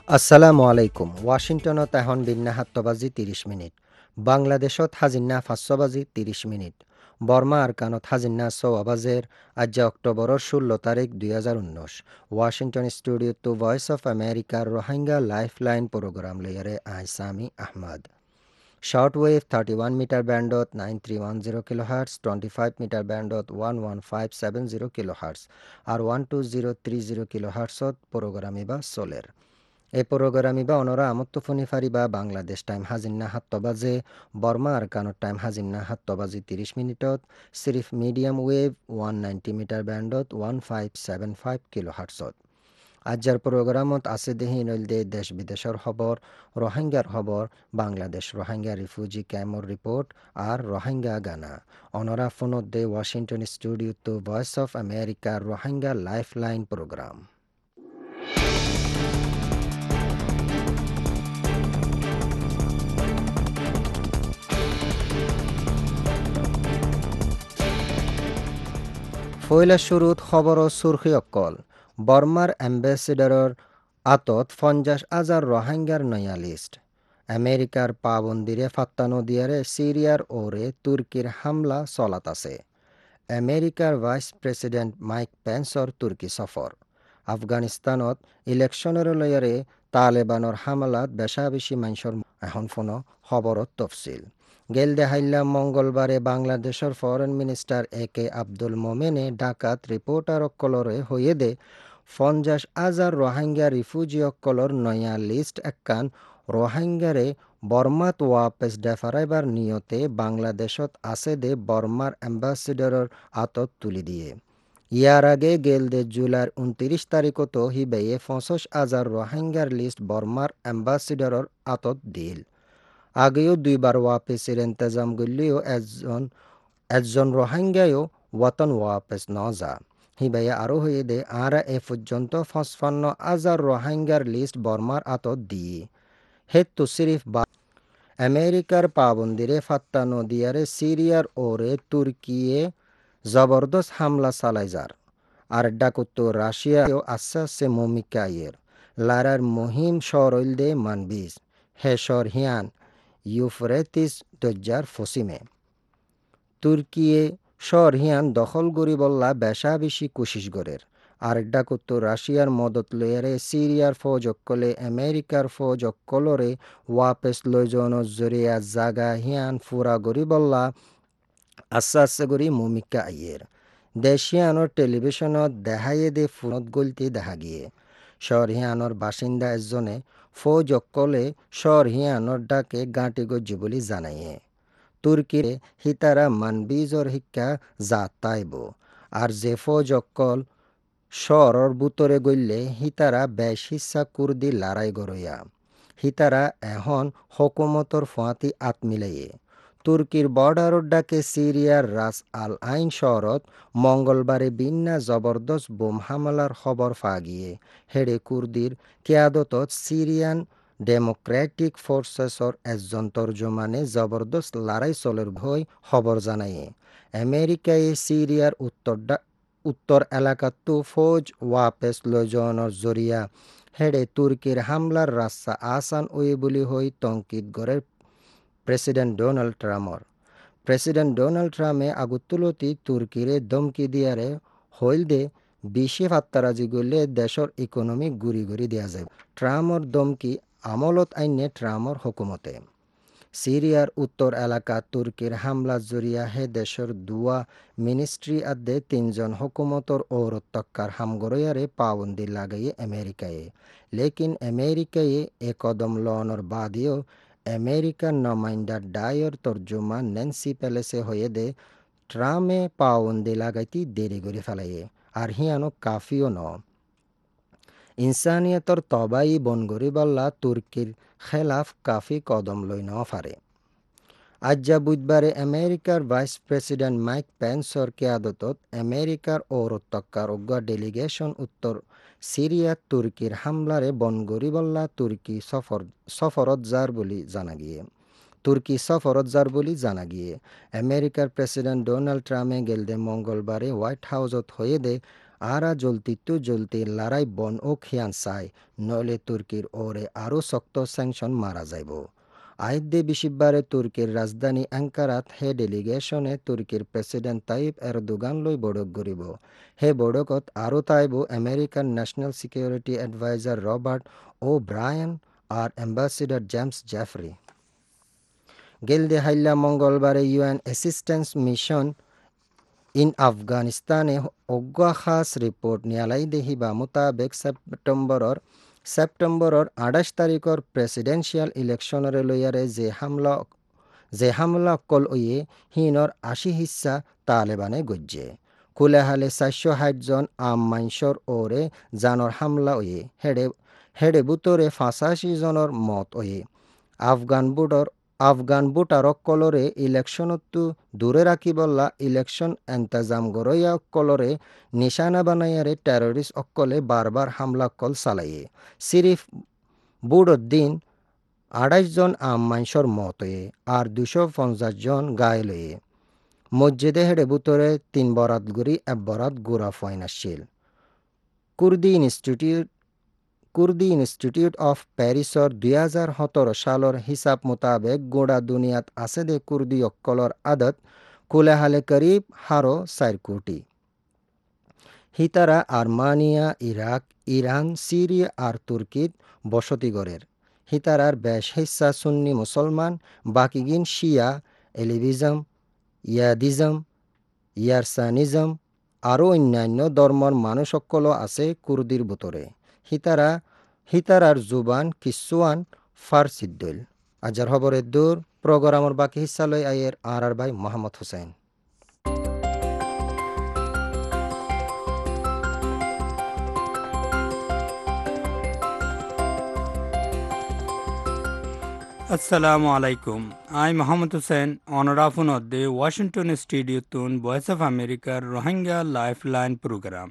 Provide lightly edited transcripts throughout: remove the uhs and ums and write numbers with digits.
আসসালামু আলাইকুম। ওয়াশিংটনত এখন দিনা ৭ বাজি ৩০ মিনিট। বাংলাদেশত হাজিন্না ৫ বাজি ৩০ মিনিট। বর্মা আরকানত হাজিন্না ৬ বাজের। আজ অক্টোবরের ১৬ তারিখ ২০১৯। Washington studio to voice of আমেরিকার রোহিঙ্গা লাইফলাইন প্রোগ্রাম লইয়ারে আইসামি Ahmad. Shortwave 31 meter bandot 9310 kHz, 25 meter bandot 11570 kHz আর 12030 kHz প্রোগ্রামিবা চলের। এই প্রোগ্রামিবা অনরা আমত্তফনি ফারিবা বাংলাদেশ টাইম হাজিন্না ৭ বাজে, বর্মা আরকানত টাইম হাজিন্না ৭ বাজি ৩০ মিনিটত, সিরিফ মিডিয়াম ওয়েভ 190 মিটার ব্যান্ডত 1575 কিলোহার্টজত। আজ্জার প্রোগ্রামত আছে দেহি নইলদে দেশ বিদেশের খবর, রোহিঙ্গার খবর, বাংলাদেশ রোহিঙ্গা রিফিউজি ক্যাম্পর রিপোর্ট আর রোহিঙ্গা গানা। অনরা ফোনত দে Washington studio to voice of আমেরিকার রোহিঙ্গা লাইফলাইন প্রোগ্রাম। ফয়লা শুরুত খবর ও সুরখি অক্কল। বর্মার অ্যাম্বাসেডারর আতত ৫০,০০০ রোহিঙ্গার নয়া লিস্ট। আমেরিকার পাবন্দিরে ফাত্তানো দিয়ারে সিরিয়ার ওরে তুর্কির হামলা চলাত আছে। আমেরিকার ভাইস প্রেসিডেন্ট মাইক পেন্সর তুর্কি সফর। আফগানিস্তানত ইলেকশনের লয়ারে তালেবানৰ হামলাত বেশা বেশি মানুষের এখন ফোনো খবরত তফসিল। গেল দেহাইল্লা মঙ্গলবারে বাংলাদেশের ফরেন মিনিস্টার কে আব্দুল মোমেনে ঢাকাত রিপোর্টার অক্কলরে হইয়ে দে ৫০,০০০ রোহিঙ্গা রিফিউজি অক্কলর নয়া লিস্ট একখান রোহিঙ্গারে বর্মাত ওয়াপেস ডেফারাইবার নিয়তে বাংলাদেশত আছে দে বর্মার অ্যাম্বাসেডারর আতত তুলি দিয়ে। ইয়ার আগে গেল দে জুলাইর ২৯ তারিখত হিবেয়ে ৫০,০০০ রোহিঙ্গার লিস্ট বর্মার অ্যাম্বাসেডারর আতত দিল। আগেও দুইবার ওয়াপেসের ইন্তজাম করলেও একজন রোহিঙ্গায়ও ওয়াতন ওয়াপেস ন যা। হিবাইয়া আরও হয়ে দে আরা এ পর্যন্ত ৫৫,০০০ রোহিঙ্গার লিস্ট বর্মার আতত দিয়ে। হেতু সিরিফ আমেরিকার পাবন্দিরে ফাত্তানো দিয়ারে সিরিয়ার ওরে তুর্কিয়ে জবরদস্ত হামলা চালাই যার। আর ডাকুত্তো রাশিয়াও আস্তে আস্তে মমিকাইয়ের লারার মহিম সরইল দে মানবিজ হেসর হিয়ান ইউফ্রেটিস দজ্জার ফসিমে। তুর্কিয়ে শর হিয়ান দখল গরি বল্লা বেশা বেশি কোশিশ গরের। আর ডাকুত্তো রাশিয়ার মদত লয়ারে সিরিয়ার ফৌজ অক্কলে আমেরিকার ফৌজ অক্কলরে ওয়াপেস লয়জন জরিয়া জাগা হিয়ান ফুরা গরি বল্লা আস্তে আস্তে গরি মমিকা আইয়ের। দেশিয়ানোর টেলিভিশনত দেখাইয়ে দে ফোনত গলতি দেখা গিয়ে। শহরহিয়ানোর বাসিন্দা এজনে ফৌজ অক্কলে শহরহিয়ানোর ডাকে গাঁটি গজ্জি বলি জানাইয়ে। তুর্কির হিতারা মানবিজর শিক্ষা যা তাইব। আর যে ফৌজ অক্কল শহরের বুতরে গইলে হিতারা বেশ হিসা কুর্দি লড়াই গরইয়া। হিতারা এখন হকুমতর ফোঁয়াতি আত মিলাইয়ে। তুর্কির বর্ডারর ডাকে সিরিয়ার রাস আল আইন শহরত মঙ্গলবারে বিন্না জবরদস্ত বোম হামলার খবর ফা গিয়ে। হেডে কুর্দির কেয়াদতত সিরিয়ান ডেমোক্রেটিক ফোর্সেসর একজন তর্জমানে জবরদস্ত লড়াই চলের ভয় খবর জানাইয়ে। আমেরিকায় সিরিয়ার উত্তর এলাকাতো ফৌজ ওয়াপেস লজনের জরিয়া হেডে তুর্কির হামলার রাস্তা আসান ওই বলি হই তঙ্কিত গড়ের প্রেসিডেন্ট ডোনাল্ড ট্রাম্পর। প্রেসিডেন্ট ডোনাল্ড ট্রাম্পে আগুতুলতি তুর্কিরে দমকি দিয়ারে হইল দে বেশি ফাত্তারাজি করলে দেশের ইকোনমি গুড়ি গুড়ি দেওয়া যায়। ট্রাম্পর দমকি আমলত আইনে ট্রাম্পর হুকুমতে। সিরিয়ার উত্তর এলাকা তুর্কির হামলা জরিয়া হে দেশের দুয়া মিনিস্ট্রি আদে ৩জন হুকুমতর ঔরত্তক্কার হামগরয়ারে পাবন্দি লাগাইয়ে আমেরিকায়। লেকিন আমেরিকায় এ কদম লওয়ানোর বাদেও আমেরিকার নমাইন্দা ডায়র তর্জমা ন্যান্সি পেলেসে হয়ে দে ট্রামে পাবন্দি লাগাইতে দেরি করে ফেলাইয়ে। আর হিয়ানো কাফিও ন। ইনসানিয়তর তবাই বনগরি বল্লা তুর্কির খেলাফ কাফি কদম লই ন ফারে। আজ্জা বুধবারে আমেরিকার ভাইস প্রেসিডেন্ট মাইক পেন্সর কেয়াদতত আমেরিকার ঔরত্তক্কার অজ্ঞা ডেলিগেশন উত্তর সিরিয়া তুর্কির হামলারে বনগরি বল্লা তুর্কি সফরত যার বলি জানা গিয়ে। তুর্কি সফরত যার বলি জানা গিয়ে। আমেরিকার প্রেসিডেন্ট ডোনাল্ড ট্রাম্পে গেলদে মঙ্গলবারে হোয়াইট হাউসত হয়ে দে আরা জলতি লড়াই বন ও খিয়ান চাই নইলে তুর্কির ওরে আরও শক্ত স্যাংশন মারা যাইব। আইদ্দে বিশিববারে তুর্কির রাজধানী অ্যাঙ্কারাত হে ডেলিগেশনে তুর্কির প্রেসিডেন্ট তাইব এরদোগান লৈ বৈঠক গরিব। হে বৈঠকত আরও তাইব American national security adviser Robert O'Brien আর অ্যাম্বাসিডার জেমস জেফরি। গেলদে হাইল্লা মঙ্গলবারে ইউএন অ্যাসিস্ট্যান্স মিশন ইন আফগানিস্তানে অজ্ঞা খাস রিপোর্ট নিয়ালাই দেহিবা মোতাবেক সেপ্টেম্বরের 28 তারিখর প্রেসিডেন্সিয়াল ইলেকশনরে লইয়ারে যে হামলা কল ওয়ে হিনর 80 হিস্সা তালেবানে গজ্জে। কুলেহালে 460 জন আম মাইনসর ওরে জানর হামলা ওয়ে হেডে বুতরে 85 জনের মত ওয়ে। আফগান ভোটারক কলরে ইলেকশনতো দূরে রাখিবল্লা ইলেকশন এন্তাজাম গরইয়া কলরে নিশানা বানাইয়ারে টেররিস্ট অকলে বারবার হামলা কল চালাইয়ে। সিরিফ বুড়োর দিন 28 জন আম মাইনসর মত হয়ে আর 250 জন গায়েল হয়ে। মসজিদে হেডে বুতরে 3 বরাত গুড়ি 1 বরাত গুড়া ফয়ন আসছিল। কুর্দি ইনস্টিটিউট অফ প্যারিসর 2017 সালর হিসাব মোতাবেক গোড়া দুনিয়াত আছে দে কুর্দি অক্কলর আদত কুলেহালে করিব 4 কোটি। হিতারা আর্মানিয়া, ইরাক, ইরান, সিরিয়া আর তুর্কিত বসতি গড়ের। হিতারার বেশ হিস্সা সুন্নি মুসলমান, বাকিগিন শিয়া, এলিভিজম, ইয়াদিজম, ইয়ারসানিজম আরও অন্যান্য ধর্মর মানুষসকলও আছে কুর্দির ভিতরে। হিতারার জুবান কিসুয়ান ফার্সিদ্দুল। আজার খবরের দূর প্রোগ্রামর বাকি হিস্সা লই আয়ের আর ভাই Mohammad Hossain. Assalamu alaikum. I'm Muhammad Hussain, Honorafun of the Washington Studio Tune Voice of America Rohingya Lifeline Program.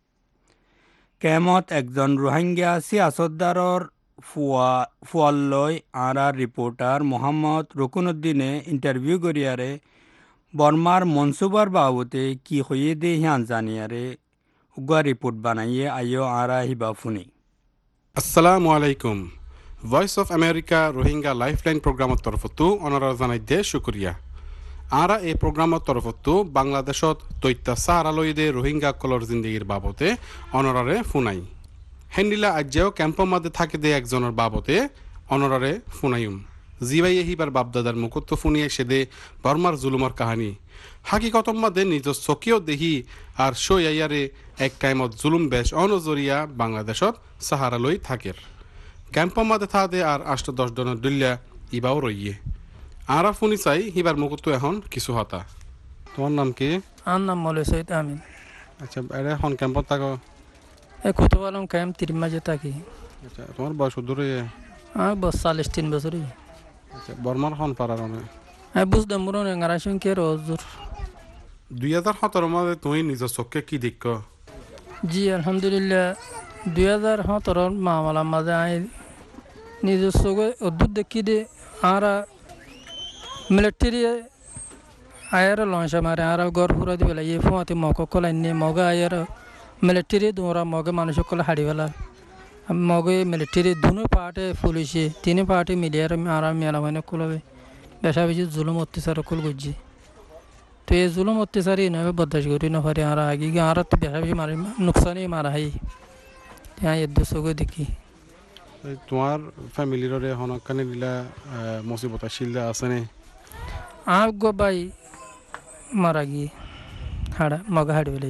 কেমত একজন রোহিঙ্গা সিয়াসতদারর ফুয়াল্লয় আরা রিপোর্টার মোহাম্মদ রুকনুদ্দিনে ইন্টারভিউ করিয়ারে বর্মার মনসুবার বাবতে কি হয়ে দে হিয়ান জানিয়ারে উগা রিপোর্ট বানাইয়ে আইও আরা হিবা ফুনি। আসসালামু আলাইকুম। Voice of America Rohingya lifeline প্রোগ্রামর তরফতো অনারা জানাই দে শুক্রিয়া। আরা এই প্রোগ্রামর তরফতো বাংলাদেশত তৈত্যাচার আলয়দে রোহিঙ্গা কলর জিন্দগির বাবতে অনরারে ফুনাই। হেন্ডিলা আজ্যাও ক্যাম্পর মাঝে থাকে দে একজনের বাবতে অনরারে ফুনাইম। জিবাই এহিবার বাপদাদার মুকুত্ত ফুনিয়ে সেদে বর্মার জুলুমর কাহানি হাকিকতম মাদে নিজ চকিও দেহি আর সইয়াইয়ারে এক টাইমত জুলুম বেশ অনজরিয়া বাংলাদেশত সাহারালই থাকের। ক্যাম্পর মাঝে থাকে আর 8-10 জনের দুল্লা ইবাও রইয়ে। আরা ফুনি চাই হিবার মুকুত্ত এখন কিছু হতা। তোমার নাম কি? আমার নাম মৌলভী সৈয়দ আমিন। আচ্ছা, এর এখন ক্যাম্পত থাকো? এই কুতুবালম ক্যাম্প 3 মাঝে থাকি। আচ্ছা, তোমার বয়স দূরে? আমার বয়স 43 বছর। আচ্ছা, বর্মার হন পারার আমি বুঝতাম পুরো নেঙ্গারা সংখ্যে রোজুর 2017 মাঝে তুমি নিজের চোখে কি দেখ? জি আলহামদুলিল্লাহ 2017 মামলার মাঝে আমি নিজের চোখে অদ্ভুত দেখি দে আর মিলিটারি আয়ার লঞ্চ মারে আর গড় ফুরা দি বেলা এই ফুয়াতে মগ কলাইনি মগ আয়ার মিলিটারি দৌড়া মগে মানুষ কলে হাড়ি বেলা মগে মিলিটারি দুনো পার্টে পুলিশে 3 পার্টি মিলিয়ার আর মেলা মানে কলবে বেশা বেশি জুলুম অত্যাচার কল গুজি। তো এই জুলুম অত্যাচারই নয় বরদাস্ত করি না পারে আর আগে আর তো বেশা বেশি মারি নুকসানই মারা হয়। হ্যাঁ এর দোষকে দেখি। তোমার ফ্যামিলির হনকানে দিলা মুসিবত শিলদা আছে নে? আর গো ভাই মারা গিয়ে হাড়া মগা হাড়ি বেলে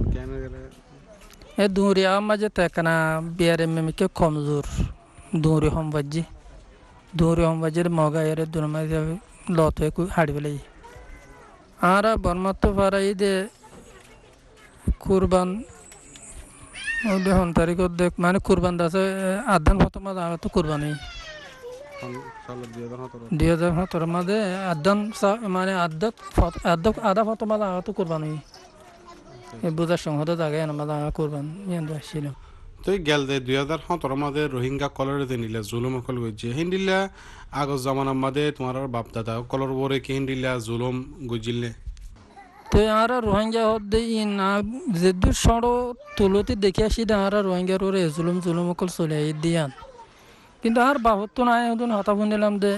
এ দূরে আমার মাঝে তেকনা বিয়ারে মেমিকে কমজোর দূরে হমবাজি মগা এর দূর মাঝে লত হাড়ি বেলে আর বর্মাত তো পারাই দে কুরবান হন তারিখ দেখ মানে কুরবান দাসে আদান প্রথম তো কুরবানি 2017 মাঝে আদান মানে আধা প্রথম তো কুরবানি বুঝার সংহত জায়গায় আমার কুরবান আসছিল। তো গেল দে 2017 মাঝে রোহিঙ্গা কলরে যে নিলে জুলুম কল গজ্জে হিন্দিল্লা আগজ জামানার মাঝে তোমার বাপ দাদা কলর বরে কি হিন্দিল্লা জুলুম গজিলে? তো আর রোহিঙ্গা হদ্দে না যে দূর সড়ো তুলতে দেখে আসি আর রোহিঙ্গার ওরে জুলুম জুলুম অকল চলে দিয়ান কিন্তু আর বাবদ তো নাই হতুন হতা শুনিলাম যে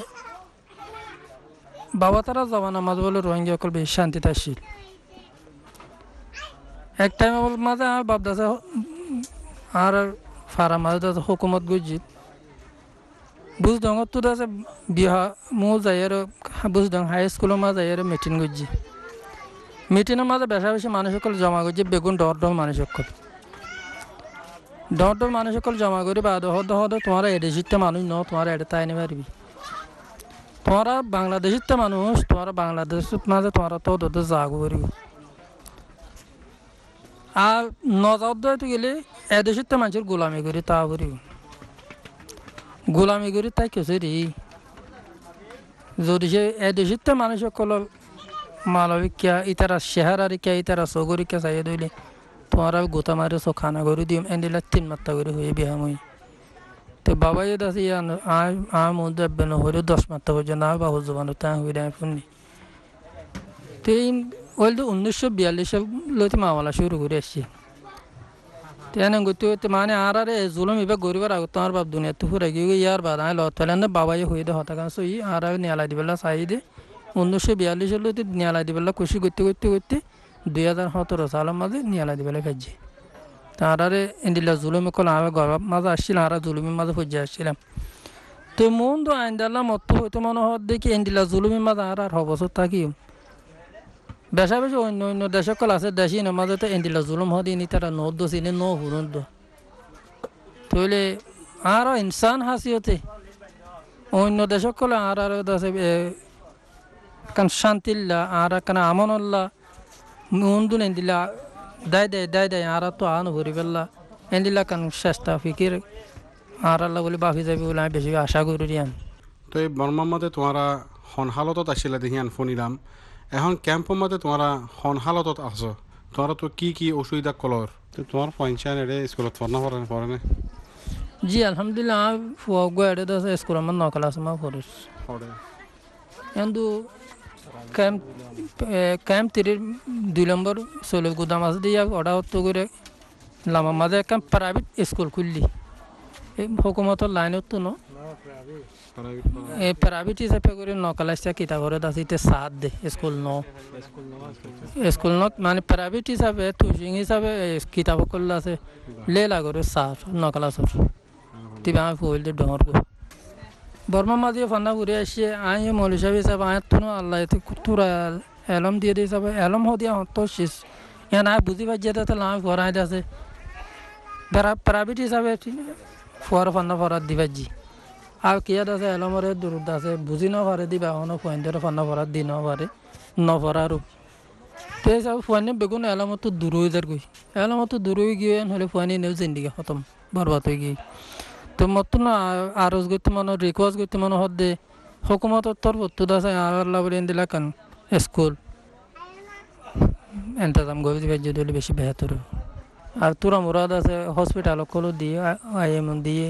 বাবা তারা জবানা মাঝে বলে রোহিঙ্গা অকল বেশি শান্তিতে আসছিল এক টাইম মাঝে আর বাপদাসে আর ফারা মাঝে দাসে হুকুমত গুজিত বুঝদং তো দাসে বিহা মো যাই আর বুঝদং হাই স্কুলের মাঝে যাই আর মিটিং গুজি মিটিংয়ের মাঝে বেশা বেশি মানুষ সকল জমা করছে বেগুন ডর ডর মানুষ সকল ডর ডর মানুষ সকল জমা করি বা হদ হদ তোমার এদেশিতে মানুষ ন তোমার এডে তাই নি পারবি তোমরা বাংলাদেশিতে মানুষ তোমরা বাংলাদেশের মাঝে তোমরা তো ওদের জাগ করিব আর নজাদ গেলে এদেশিতে মানুষের গোলামি করি তা করিব গোলামি করি তাই কেছে রে যদি সে এদেশিতে মানুষ সকল মালবিকা ইতারা শেহারিকা ইতারা সগরিকা চাই দইলে তোমার গোতা মারে সো খানা করে দিম এন্ডিলা 3 মাত্রা করে হয়ে বিহামই তো বাবা যদি আছে মধ্যে হলে 10 মাত্রা পর্যন্ত আর বাহু জবানো তা হয়ে দেয় শুনি তো এই ওইল 1942 লইতে মামলা শুরু করে আসছি তেন গতি হইতে মানে আর জুলুম এবার গরিবার আগে তোমার বাপ দুনিয়া তো ফুরে গিয়ে ইয়ার বাদ আয় লত ফেলেন বাবাই হয়ে দে হতা কারণ সই আর নিয়ালাই দিবেলা চাই দে 1942 লইতে নিয়ালাই দিবেলা খুশি করতে করতে করতে 2017 সালের মাঝে নিয়ালাই দিবেলা ফেলছে তার এন্ডিলা জুলুমে কল আমি গর্ব মাঝে আসছিলাম আর জুলুমের মাঝে ফুজে আসছিলাম তো মন তো আইন দিলাম মত হইতে মনে হওয়ার দেখি এন্ডিলা জুলুমের মাঝে আর হবছর থাকি বেশা বেশি অন্য অন্য দেশ কল আছে দেশি মাঝে তো এন্ডিলা জুলুম হদি নি তারা নদ চিনে ন হুরন তইলে আর ইনসান হাসিয়তে অন্য দেশ কল আর আছে কান শান্তিল্লা আর কান আমনল্লা মুন্দুন এন্ডিলা দায় দেয় আর তো আন ভরি পেলা এন্ডিলা কান চেষ্টা ফিকির আর আল্লাহ বলে বাফি যাবি বলে আমি বেশি আশা করি আন তো এই বর্মার মধ্যে তোমরা হন হালতত আসলে দেখি আন শুনিলাম এখন ক্যাম্পের মধ্যে তোমরা হন হালতত আছো তোমরা তো কি অসুবিধা কলর তো তোমার পঞ্চায়েত এড়ে স্কুলত পড়ে না জি আলহামদুলিল্লাহ ফুয়া গোয়াড়ে আছে স্কুল আমার 9 ক্লাস মা পড়ে কিন্তু ক্যাম্প 2 নম্বর সোলে গুদাম আছে দিয়া ওটা হতো করে লামা মাঝে একটা প্রাইভেট স্কুল খুললি এই হুকুমতের লাইনত তো ন এই প্রাইভেট হিসাবে করে 9 ক্লাস কিতাব করে দাসিতে সাথ দে স্কুল মানে প্রাইভেট হিসাবে টিচিং হিসাবে কিতাব করলে আছে লেলা করে 9 ক্লাসের তিবা আমি ফুল দে ডর গো বর্মা মাঝে ফান্না ঘুরে আসছে আই মৌলী সাহেব হিসাবে আয় তো আল্লাহ এতে তোরা এলম দিয়ে দিয়ে হিসাবে এলম হদিয়া হতো শেষ ইয়ান আয় বুঝি পাই যেতে তাহলে আমি ফরাই আছে প্রাইভেট হিসাবে ফান্না ফরাত দিবাজি আর কিয়াদ আছে এলমরে দূরত আছে বুঝি ন পারে দিবা অন ফুয়াইন্দের ফান্না ফরাত দি ন পারে নপরারও তো হিসাব ফুয়ানি বেগুন এলমতো দূর হয়ে যার গই এলমতো দূর হয়ে গিয়ে হলে ফুয়ানি নেও জিন্দিগি খতম বরবাদ হয়ে গিয়ে তো মতন আরজ করতে মনে রিকোয়েস্ট করতে মনে হদ্দে হুকুমতের তরফ তো আছে আর আল্লাহ বলে দিলা কান স্কুল এন্তাজাম করে দিবে যদি বেশি বেহতর আর তোরা মুরাদ আছে হসপিটাল কলো দিয়ে IM দিয়ে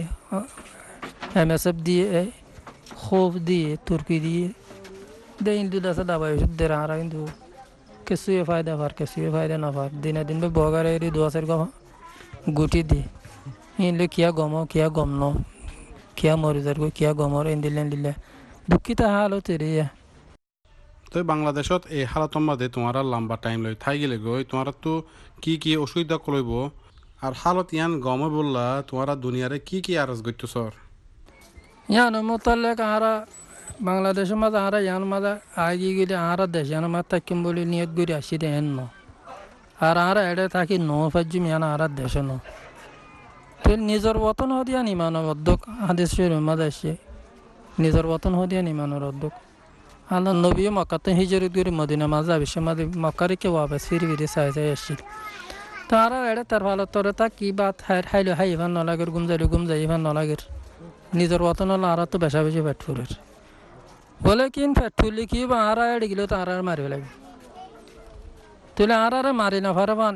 MSF দিয়ে খোপ দিয়ে তুর্কি দিয়ে দে ইন্দু দাসে দাবাই ওষুধ দে আর কিন্তু কিছুই ফায়দা পার কিছুই ফায়দা না পার দিনে দিন বগারে দোয়াশের গুটি দিয়ে ইনলে কিয়া গম ন কিয়া মরিজার গো কিয়া গমর দিলে দুঃখিত হাল হতে রে তো বাংলাদেশত এই হালাতর মাঝে তোমারা লম্বা টাইম লই থাই গেলে গই তোমারা তো কি অসুবিধা কলইব আর হালত ইয়ান গমে বললা তোমারা দুনিয়ারে কি আরজ করতে সর ইয়ান মোতালেক আরা বাংলাদেশের মাঝে আরা ইয়ান মাঝে আগে গেলে আরা দেশ ইয়ান মাঝে থাকিম বলে নিয়ত করে আসি দেন ন আর আরা এড়ে থাকি ন ফাজ্যুম ইয়ান আরা দেশে ন তো নিজের বতন হদিয়া নিমানোর অধ্যক হাদিস মাঝে আসছে নিজের বতন হদিয়া নিমানোর অধ্যক আল্লাহ নবী মক্কাতে হিজরত করে মদিনা মাঝে আবিষ্য মাঝে মক্কারে কেউ আবাস ফিরে চাই আসছিল তো আর এড়ে তার ভালো তরে তা কি বাত হাইলো হাই ইভান নলাগের গুম যাই ইভান নলাগের নিজের বতন হলো আর তো বেশা বেশি পেট ফুলের বলে কিন পেট ফুললে কি বা আর এড়ে গেলেও তো আর মারি লাগবে তুলে আর মারি না পারবান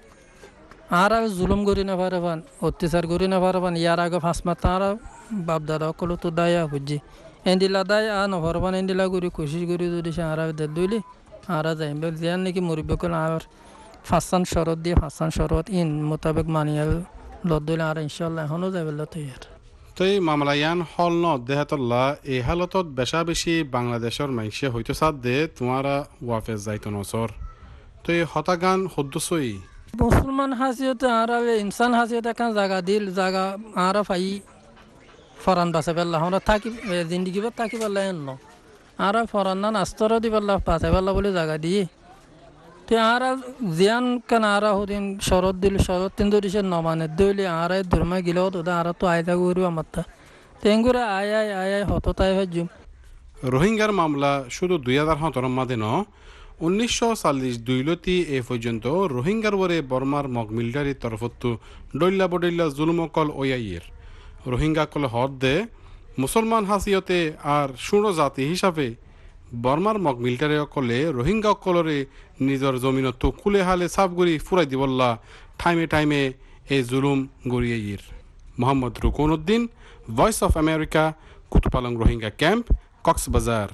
আর জুলুম করি না পারবান অত্যাচার করি না পারবান ইয়ার আগে 5 মাস তার বাপ দাদা কলো তো দায়া বুঝছি এন্ডিলা দায় নভরবান এন্ডিলা করি কোশিশ করি যদি সে আর দইলে আরা যাই জিয়ান নাকি মুরব্বকল আর ফাঁসান শরৎ দিয়ে ফাঁসান শরৎ ইন মোতাবেক মানিয়ে লদ্দুল আর ইনশাল্লাহ এখনও যাবে তৈয়ার তো এই মামলায়ান হল ন দেহাতল্লা এই হালতত বেশা বেশি বাংলাদেশের মাইসে হয়তো সাথ দে তোমারা ওয়াফেজ যাইতো নসর তো এই হতাগান সদ্যসই মুসলমান হাসিয়তে আর ইনসান হাসিয়ত এখন জায়গা দিল জায়গা আর ফাই ফরান বাসে পেল্লা আমরা থাকি জিন্দিগি বা থাকি পেল্লা এন আর ফরান না নাস্তর দি পেল্লা বাসে পেল্লা বলে জায়গা দিয়ে তো আর জিয়ান কেন আর হদিন শরৎ দিল শরৎ তিন ধরিছে নমানে দইলে আর ধর্মা গিলেও তো আর তো আয়দা গরু আমার তা তেঙ্গুরে আয় আয় আয় আয় হত তাই হজুম রোহিঙ্গার মামলা শুধু 2017 মাদে ন 1940 দুইলতি এ পর্যন্ত রোহিঙ্গার ওরে বর্মার মগ মিলিটারির তরফত্তু ডল্লা বডল্লা জুলুমকল ওয়াইয়ের রোহিঙ্গা কলে হদ দে মুসলমান হাসিয়তে আর শুনো জাতি হিসাবে বর্মার মগ মিলিটারি অকলে রোহিঙ্গা অকলরে নিজের জমিনত কুলে হালে সাবগুড়ি ফুরাই দিবল্লা টাইমে টাইমে এই জুলুম গড়িয়ের Mohammad Rukon Uddin voice of America Kutupalong Rohingya camp Cox's Bazar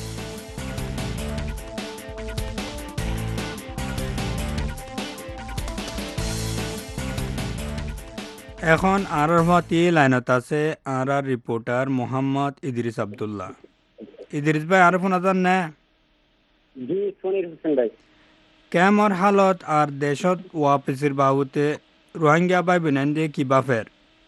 এখন আর মতি লাইনত আছে আর রিপোর্টার মোহাম্মদ ইদ্রিস আব্দুল্লাহ। ইদ্রিস ভাই আর ফোন আজান না জি ফনির হোসেন ভাই কেমর হালত আর দেশত ওয়াপিসির বাহুতে রোহিঙ্গা ভাই বিনান্দে কি বাফের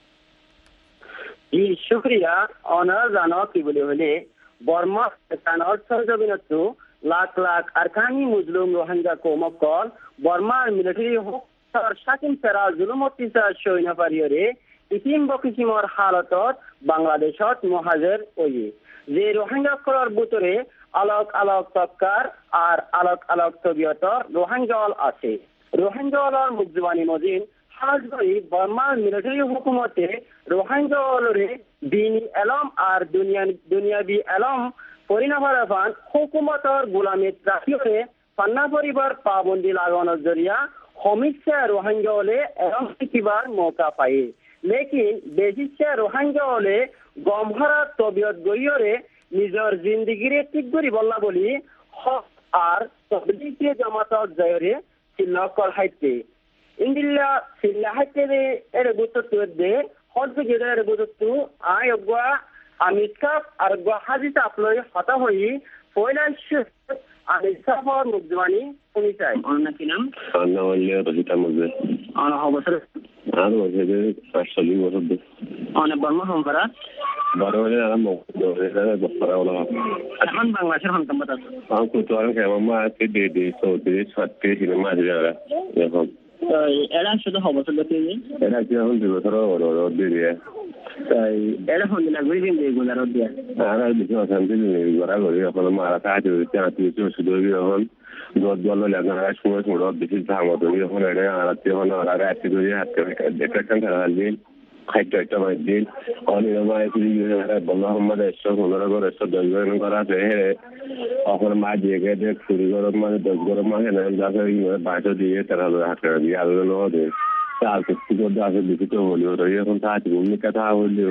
জি শুক্রিয়া অনার জানো কি বলে হলে বর্মা কানর সরজমিনতু লাখ লাখ আরকানি মুসলিম রোহিঙ্গা কোমকল বর্মার মিলিটারি হোক শাকিম ফেরা জুলুমতিসা সৈন্য পারিয়রে ইতিম বকিসিমর হালতত বাংলাদেশত মহাজের ওই যে রোহিঙ্গা করার বুতরে আলোক আলোক তক্কার আর আলোক আলোক তবিয়তর রোহিঙ্গাল আছে রোহিঙ্গালর মুজবানি মজিন হাজগরি বর্মার মিলিটারি হুকুমতে রোহিঙ্গালরে দিনী এলম আর দুনিয়াবি এলম পরিণাফারাফান হুকুমতর গোলামিত রাখিয়রে পান্না পরিবার পাবন্দি লাগানোর জরিয়া সমস্যা রোহিঙ্গা হলে এরম শিকিবার মৌকা পায় লেকিন বেশিসা রোহিঙ্গা হলে গমহারা তবিয়ত গইয়রে নিজের জিন্দিগিরে ঠিক করি বললা বলি হক আর তবলিগে জামাতত জয়রে সিল্লাকল হাইতে ইন্দিল্লা সিল্লা হাইতে এর বুতত দে হদ গেদের বুতত আয়গা আমিকাপ আর হাজিত আপলই হতা হই ফয়লাশ আমি সাফর মুজবানি শুনিছাই অন্য কি নাম আন্না হইলে রহিতা মুজে অন অবসর আর বসে যে 40 বছর ধরে অনেক বর্মা সম্পারা বড় হলে আর মরে বছরা হলো এখন বাংলাদেশের হন্তম আছে আমি তো আর কেমন আছে দে সৌদি সাথে সিনেমা যারা এখন এরা শুধু অবসর দেখতে এরা কি এখন 2 বছর ওর দিয়ে তাই এরা হন্দি লাগবে কিন্তু এগুলা রোদ দিয়া আর বেশি অশান্তি নেই ঘোরা ঘুরি এখন মারা কাজ হচ্ছে আত্মীয় শুধু এখন দল লাগা সময় সময় বেশি ধামত এখন এটা আর এখন আর রাতে ধরে হাতে দেখেন তারা দিন খাইতে একটা দিন অনেক মাই বলা আমাদের 115 করে 110 করা আছে এখন মা দিয়ে গেছে কুড়ি গরম মানে 10 গরম মানে না যাকে বাসা দিয়ে তারা হাতে দিয়ে আলো দেয় তার কিছু করতে আসে বেশি তো হলি এখন থাকি ভূমিকা থা হলি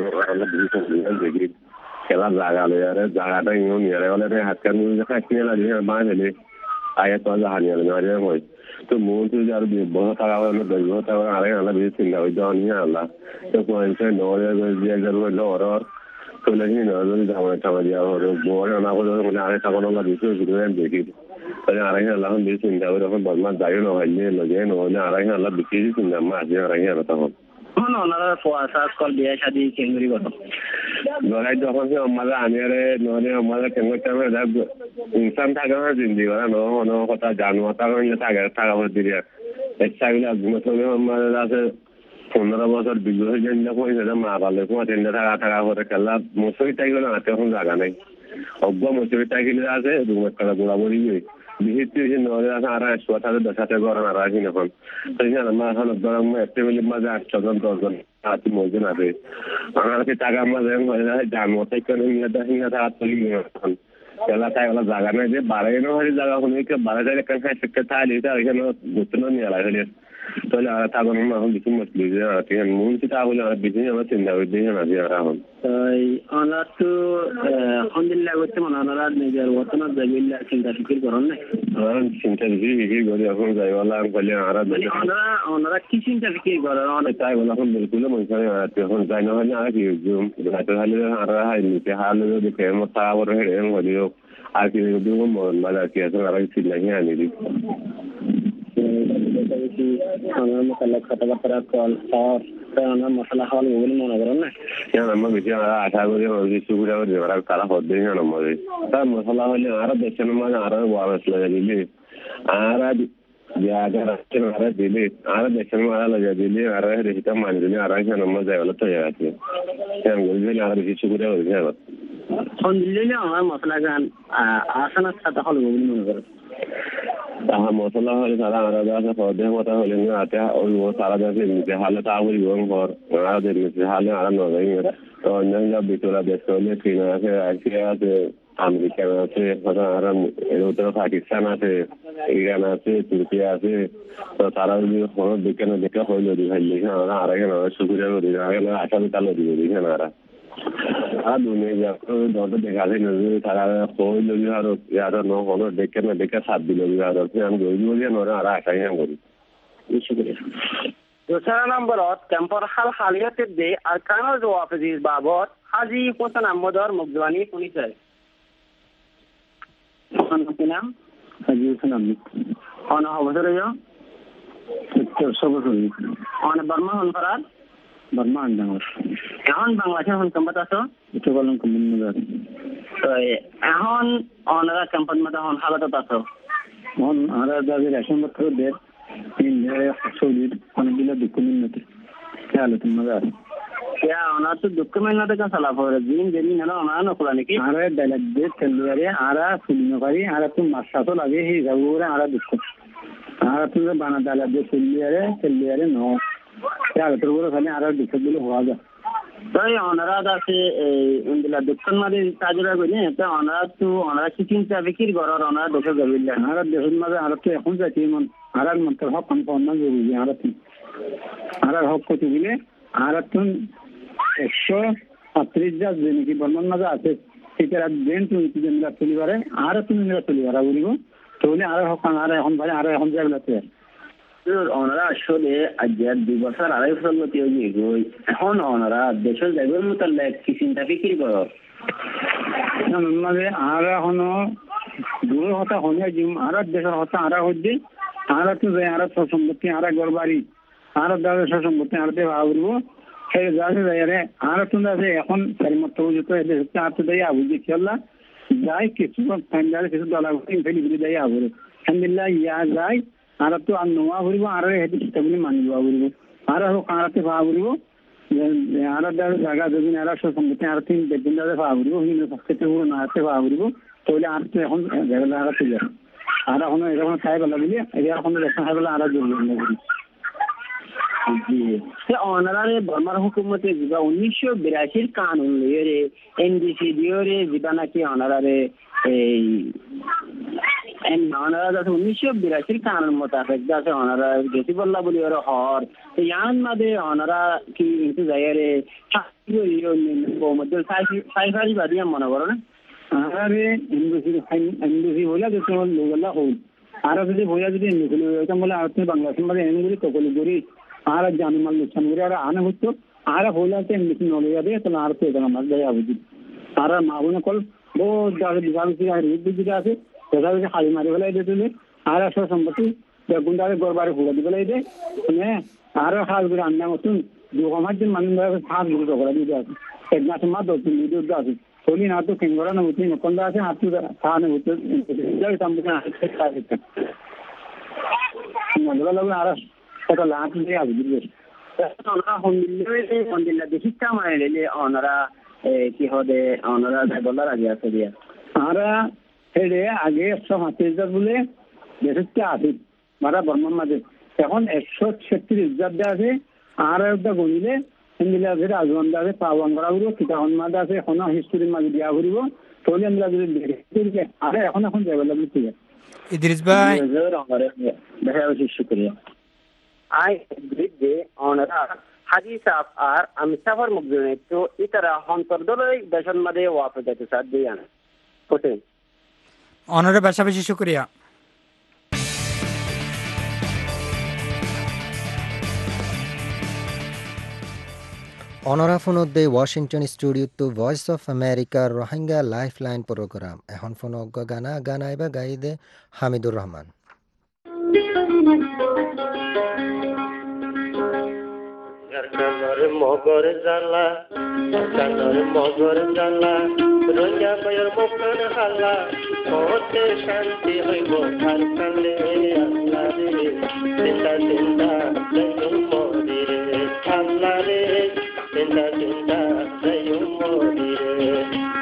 দেখি খেলার জায়গা লয়ারে জায়গাটা ইউন নিয়ে গেলে হাত কান খাইতে লাগে বাঁধলে আয়া তো জানিয়ে না হয় তো মন তো আর বহুত টাকা হলো 10 টাকা আরে আলা বেশি চিন্তা হই যাও নিয়ে আলা তো পয়সা নরে দিয়ে গেল ওর তো লাগি না যদি জামা টাকা দিয়া ওর বড় না হলো মানে আরে টাকা না দিতে শুরু করে দেখি তাহলে আরে আল্লাহ বেশি চিন্তা করে এখন বদমাস যাই না হইলে লাগে না আরে আল্লাহ বেশি চিন্তা মা যে আরে আল্লাহ তখন কোন ওনারা ফোয়াসা কল বিয়া শাদি কেঙ্গুরি কত লড়াই যখন আমাদের আনিয়ারে ননে আমাদের কেঙ্গুরি টাইমে ইনসান থাকে না জিন্দি করা ন কথা জানোয়ার থাকে থাকা দিয়ে এক্সাইলে ঘুমাতে আমাদের আছে 15 বছর 20 বছর জন্য কইছে মা বালে কোয়া তিন টাকা করে খেলা মসুরি টাইগো না এখন জায়গা নাই অজ্ঞ মসুরি টাইগিলে আছে রুমের কাটা গোলা বলি বিহিত নরে আছে আর 10 ঘর আর রাখি এখন তাই না মা এখন ধরম একটা মিলি মাঝে 8 জন 10 জন আছে মজুন আছে আমার কাছে টাকা মাঝে জানোয়ার থেকে নিয়ে দাহিনা হাত তুলি এখন খেলা তাই ওলা জায়গা নাই যে বাড়াইনো হয় জায়গা হলে বাড়া যায় একটা শিক্ষা থাকলে এটা এখানে গুরুত্ব নিয়ে লাগে তাহলে আর তাগন এখন কিছু মতলি যে আর মন চিতা বলে আর বেশি আমরা চিন্তা করে দেখে না যে আর এখন তাই আমরা তো আলহামদুলিল্লাহ করতে মানে আমরা নিজের ওতনা জাবিল্লা চিন্তা ফিকির করেন না আর চিন্তা ফিকির করে এখন যাইওয়ালা বলে আর আমরা কি চিন্তা ফিকির করেন অনেক তাই বলে এখন বিলকুল মনে হয় এখন যাই না হলে আর কি রাতে হলে আর হাই নিতে হালে দেখে মতা আবার হেরে হলিও আর কি দিব মন বাজার কি আছে আর কিছু লাগে আনি দিই আমার মোতালেব কথাবার্তা কল আর আমার মশলা হল ওগুলো মনে করেন না আমার বেশি আশা করি কিছু করে ওরা তারা হদ্দে আমাদের তার মশলা হলে আরো দেখছেন মানে আরো বড় লাগে দিলি আর আর দিলি আর দেখছেন মারা লাগা দিলি আর রেখে মান দিলি আর আমার যাই বলে তৈরি আছে আর কিছু করে আলহামদুলিল্লাহ আমার মশলা গান আসানার সাথে হল ওগুলো মনে করেন তাহা মশলা হলে তারা আলাদা আছে পদে মতো হলে রাতে ওই সারা দেশে নিতে হালে তা বলি গরম কর আলাদা নিতে হালে আলাদা নয় তো অন্যান্য বিতরা দেশ হলে চীনা আছে রাশিয়া আছে আমেরিকা আছে আর উত্তর পাকিস্তান আছে ইরান আছে তুর্কি আছে তো তারা যদি কোনো বিজ্ঞানে দেখা হইল ভাই লিখে ওরা আর এখানে সুবিধা করি আশা বিতালো দিব লিখে না আর দুনিয়া দরটা দেখা যায় না তারা হইল আর ইয়ার কোনো দেখে না দেখে সাত দিল আর আমি গরিব বলি ওরা আর আশাই না করি दूसरा नंबर कैंपर हाल हालियत दे अरकान जवाब बाबत हाजी हुसैन अहमद और मुगजवानी पुलिस है नाम हाजी हुसैन अहमद और हवसर है और बर्मा हन फराद बर्मा अंडंगर এখন বাংলাদেশের হন কম্পাত আছো এটা বললাম কমিউনিটি তো এখন অনারা কম্পাত মত হন হালাত আছো হন আরা দাবি রেশন পত্র দে তিন সৌদির অনেকগুলো ডকুমেন্ট খেয়াল তোমাদের অনার তো ডকুমেন্ট না দেখা সালা পরে দিন দেরি না অনারা নকলা নাকি আরে ডাইলেক্ট দে তেলিয়ারে আরা ফুলিনো পারি আরা তো মাসাতো লাগে হি যাবরে আরা দুঃখ আরা তো বানা ডাইলেক্ট দে তেলিয়ারে ন খেয়াল তোর বড় খালি আরা দুঃখ দিলে হওয়া যায় তাই অনারা আছে ইন্দিলা দক্ষিণ মাঝে কাজরা করি তো অনারা কি চিন্তা বিক্রি করার অনারা দেশে যাবিল্লা আর দেশের মাঝে আর তো এখন যাচ্ছি আর মন্ত্র হক কনফার্ম জরুরি আর হক করতে দিলে আর 137 যা নাকি বর্মান মাঝে আছে সেটা দেন তুমি যেগুলা চলিবারে আর তুমি চলিবার বলিব তাহলে আর হক আর এখন ভাই আর এখন যাবে ওনারা আসলে আজ 2 বছর 2.5 বছর মতো হয়ে এখন ওনারা দেশের জায়গার মতো কি চিন্তা বিক্রি করো মানে আর এখনো দূর হতা হয়ে জিম আর দেশের হতা আর হচ্ছে আর তো যাই আর সম্পত্তি আর ঘর বাড়ি আর দেশের সম্পত্তি আর দিয়ে ভাবব সেই যাচ্ছে যাই রে আর তুমি আছে এখন সারি মতো যেতে হচ্ছে আর তো যাই আবু যে খেলা যাই কিছু ফাইনাল কিছু দলা ফেলি ফেলি যাই আবু আলহামদুলিল্লাহ ইয়া যাই আর তো আর নোয়া ঘুরব আর হেঁটে সেটাগুলি মানিব ঘুরব আর কাঁড়াতে পাওয়া ঘুরব আর জায়গা যদি আর সম্পত্তি আর 3-4 দিন ধরে পাওয়া ঘুরব কিন্তু খেতে পুরো না হাতে পাওয়া ঘুরব তাহলে আর তো এখন জায়গা হারাতে যাবে আর এখন এরকম খাইবেলা বুঝলি এখন রেশন খাইবেলা আর জরুরি ঘুরি অনারে বর্মার হুকুমতে যা 1982 কানুন লিয়ে এনডিসি দিয়ে যেটা নাকি অনারে এই অনারা 1982 কানুন মোতাবেক যাতে অনারা গেছি বললা বলি ওর হর ইয়ান মাদে অনারা কি ইনতে যায়রে মধ্যে সাইফারি বাদিয়া মনে করো না আরে এনডিসি বলে যে তোমার লোকলা হল আর যদি ভয়া যদি এনডিসি বলে আর তুমি বাংলাদেশের মধ্যে এনগুলি ককলি করি আর জানিমাল নুকসান করে আর আনে হতো আর হইলাতে এমনি নলে যাবে তাহলে আর তো এটা আমার যাই আবুজি আর মাগুনে কল বহুত জায়গা দিবালছি আর দিদিটা আছে সেটা খালি মারি ফেলাই দিতে আর সব সম্পত্তি গুন্ডারে গড়বারে ঘুরে দিবে লাগে মানে আরো খাস করে আন্না মতন 2 দিন মানুষ খাস ঘুরে ঝগড়া দিতে আছে এক মাসের মা 2 দিন আছে চলি না তো কেঙ্গরা না উঠি নকল আছে হাত খাওয়ানো হতো যাই তাম্বুকে লাগে আর সেটা লাভ দিয়ে আসবে আলহামদুলিল্লাহ শিক্ষা মানে নিলে ওনারা কি হবে ওনারা বলার আগে আছে দিয়া আমরা হেডে আগে 135 বলে দেশে আছে মারা বর্মার মাঝে এখন 136 দেওয়া আছে আর একটা গণিলে হিন্দিলে আছে রাজবন্ধ আছে পাওয়ান করা ঘুরব কিতাবন মাঝে আছে এখনো হিস্ট্রির মাঝে দিয়া ঘুরব তাহলে আমরা যদি দেখে আর এখন যাবে লাগবে ঠিক আছে ইদ্রিস ভাই দেখা শুক্রিয়া I agreed যে অনরা হাজি সাহেব আর আমি সাফার মুগজনে তো ইতারা হন্তরদলই দেশন মাদে ওয়াফে যেতে সাথ দিয়ান হোটেল অনরে বেশা বেশি শুকরিয়া। অনরা ফোনদে Washington studio to voice of আমেরিকার রোহিঙ্গা লাইফলাইন প্রোগ্রাম এখন ফোন গানা গানাইবা গাইদে হামিদুর রহমান। মগর জালা কানর মগর জালা রোজা বয়র মুখন হালা ওতে শান্তি হইব আর কালে আল্লাহ রে চিন্তা চিন্তা জয়ুম মোদি রে আল্লাহ রে চিন্তা চিন্তা জয়ুম মোদি রে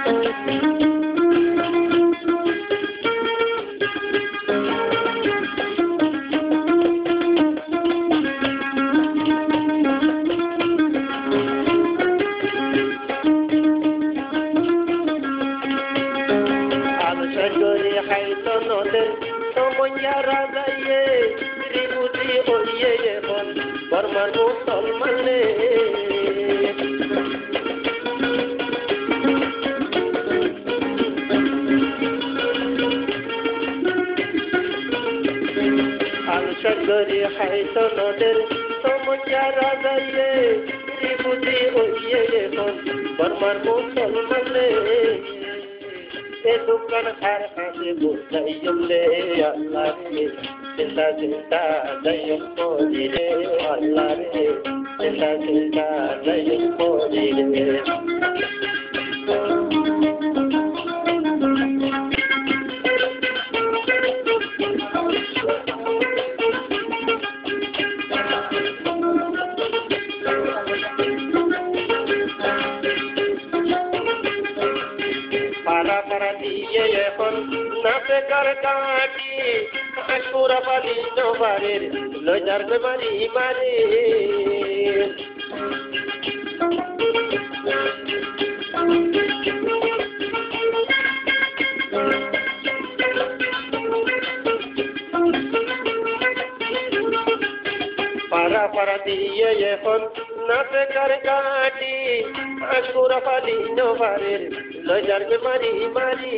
বর্মার মুসলমানে আলসাগরি হাইত নদের সমুদ্রা রাজাইয়ে ত্রিপুটি হইয়ে এখন বর্মার মুসলমানে এ দোকান আর হাসে বুঝাই জমলে আল্লাহ রে চিন্তা চিন্তা জয়ুম মোদি রে আল্লাহ রে চিন্তা চিন্তা জয়ুম মোদি রে কাটি আশুরা পালি নবারের লজার বেমারি মারে পারা পারা দিয়ে এখন নাচে কার কাটি আশুরা পালি নবারের লজার বেমারি মারি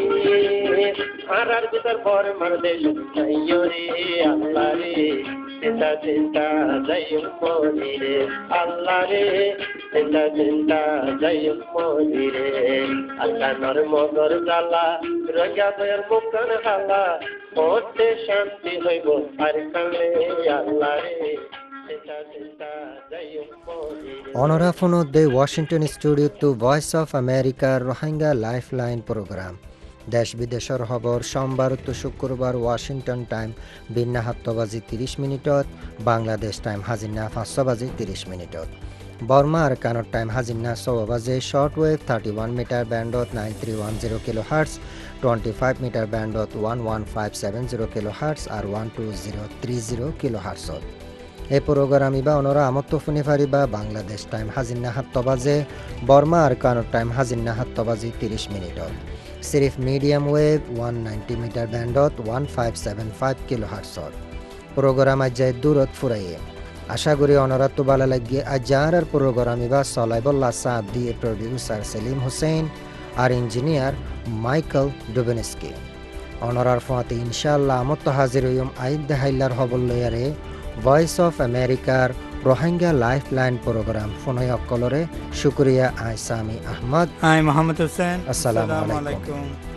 আর ভিতর ভর মার দেশ রে আল্লাহ রে চিন্তা চিন্তা জয়ুম মোদি রে আল্লাহ রে চিন্তা চিন্তা জয়ুম মোদি রে আল্লাহ নর মগর জালা রোজা বয়র মুখন হালা ওতে শান্তি হইব আর কালে আল্লাহ রে চিন্তা চিন্তা জয়ুম মোদি রে। অনরা ফোনদে Washington studio to voice of আমেরিকার রোহিঙ্গা লাইফলাইন প্রোগ্রাম দেশ বিদেশৰ খবৰ সোমবাৰ তো শুক্ৰবাৰ ৱাশ্বিংটন টাইম বিন্না 7:30 বাংলাদেশ টাইম হাজিনা 5:30 বৰ্মা আৰু কানৰ টাইম হাজিনা 6 শৰ্ট ৱেভ 31 মিটাৰ বেণ্ডত 9310 কিলোহাৰ্টজ 25 মিটাৰ বেণ্ডত 11570 কিলোহাৰ্টজ আৰু 12030 কিলোহাৰ্টজত এই প্ৰগ্ৰাম ইবা অনৰা আমত শুনি পাৰিবা বাংলাদেশ টাইম হাজিনা 7 বৰ্মা আৰু কানৰ টাইম হাজিনা 7:30 সিরিফ মিডিয়াম ওয়েভ 190 মিটার ব্যান্ডত 1575 কিলোহার্টজত প্রোগ্রাম আজ দূরত ফুরাইয়ে আশা করি অনরাত ভালো লাগিয়ে আজ আর প্রোগ্রাম ইবা সলাইবুল্লাহ সাদ দিয়ে প্রডিউসার সেলিম হোসেন আর ইঞ্জিনিয়ার মাইকেল ডুবেনস্কি অনরার ফোয়াতে ইনশাআল্লাহ আমত হাজির হইম আইদ দেহাইলার হবল লয়ারে ভয়েস অফ আমেরিকার রোহিঙ্গা লাইফলাইন প্রোগ্রাম ফোনয় অকলরে শুক্রিয়া আই সামি আহমদ আই মোহাম্মদ হোসেন আসসালামু আলাইকুম।